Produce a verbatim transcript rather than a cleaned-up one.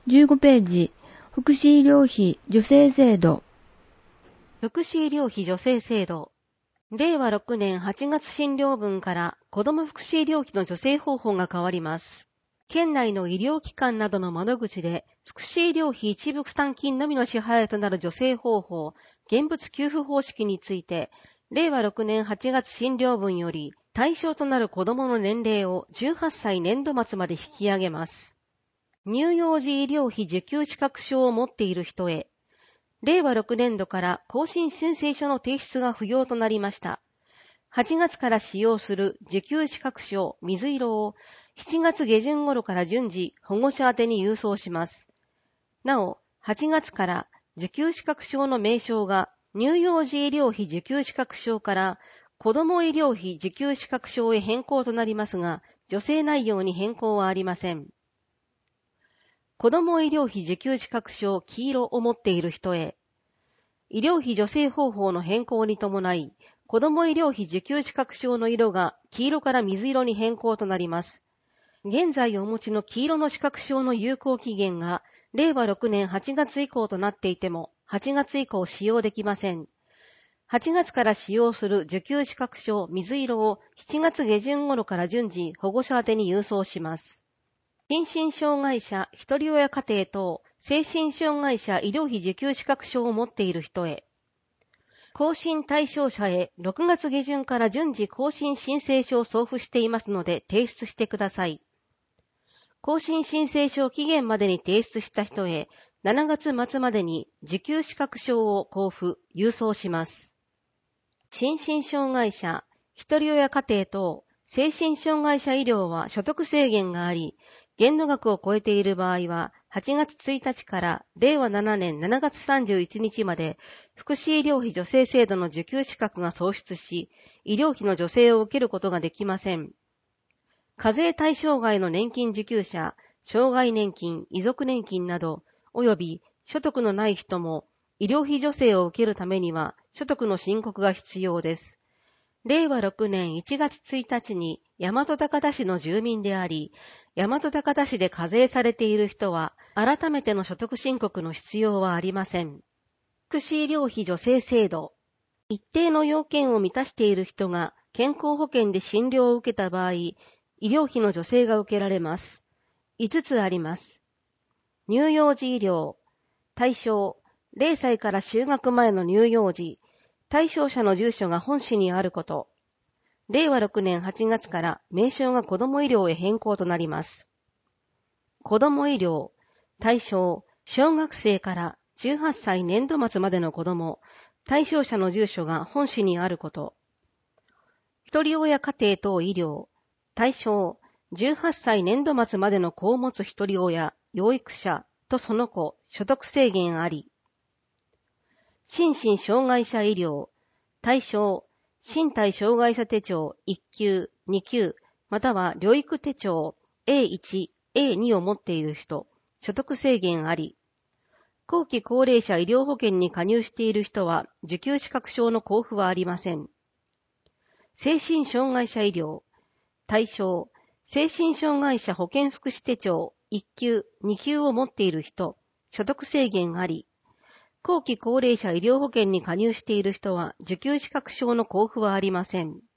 じゅうごページ、福祉医療費助成制度。 福祉医療費助成制度。れいわろくねんはちがつ診療分から子ども福祉医療費の助成方法が変わります。県内の医療機関などの窓口で福祉医療費一部負担金のみの支払いとなる助成方法、現物給付方式について、れいわろくねんはちがつ診療分より対象となる子どもの年齢をじゅうはっさい年度末まで引き上げます。乳幼児医療費受給資格証を持っている人へ、れいわろくねんどから更新申請書の提出が不要となりました。はちがつから使用する受給資格証水色をしちがつげじゅん頃から順次保護者宛てに郵送します。なお、はちがつから受給資格証の名称が乳幼児医療費受給資格証から子ども医療費受給資格証へ変更となりますが、助成内容に変更はありません。子ども医療費受給資格証黄色を持っている人へ、医療費助成方法の変更に伴い、子ども医療費受給資格証の色が黄色から水色に変更となります。現在お持ちの黄色の資格証の有効期限がれいわろくねんはちがつ以降となっていても、はちがつ以降使用できません。はちがつから使用する受給資格証水色をしちがつげじゅん頃から順次保護者宛てに郵送します。心身障害者、一人親家庭等、精神障害者医療費受給資格証を持っている人へ、更新対象者へろくがつげじゅんから順次更新申請書を送付していますので提出してください。更新申請書を期限までに提出した人へ、しちがつ末までに受給資格証を交付、郵送します。心身障害者、一人親家庭等、精神障害者医療は所得制限があり、限度額を超えている場合は、はちがつついたちかられいわななねんしちがつさんじゅういちにちまで、福祉医療費助成制度の受給資格が喪失し、医療費の助成を受けることができません。課税対象外の年金受給者、障害年金、遺族年金など、及び所得のない人も、医療費助成を受けるためには、所得の申告が必要です。れいわろくねんいちがつついたちに大和高田市の住民であり、大和高田市で課税されている人は、改めての所得申告の必要はありません。福祉医療費助成制度。一定の要件を満たしている人が健康保険で診療を受けた場合、医療費の助成が受けられます。いつつあります。乳幼児医療。対象。れいさいから就学前の乳幼児。対象者の住所が本市にあること。れいわろくねんはちがつから名称が子ども医療へ変更となります。子ども医療。対象。小学生からじゅうはっさい年度末までの子ども。対象者の住所が本市にあること。一人親家庭等医療。対象。じゅうはっさい年度末までの子を持つ一人親、養育者とその子、所得制限あり。心身障害者医療。対象。身体障害者手帳いっきゅう、にきゅう、または療育手帳 エーいち、エーに を持っている人、所得制限あり。後期高齢者医療保険に加入している人は受給資格証の交付はありません。精神障害者医療。対象。精神障害者保健福祉手帳いっきゅう、にきゅうを持っている人、所得制限あり。後期高齢者医療保険に加入している人は受給資格証の交付はありません。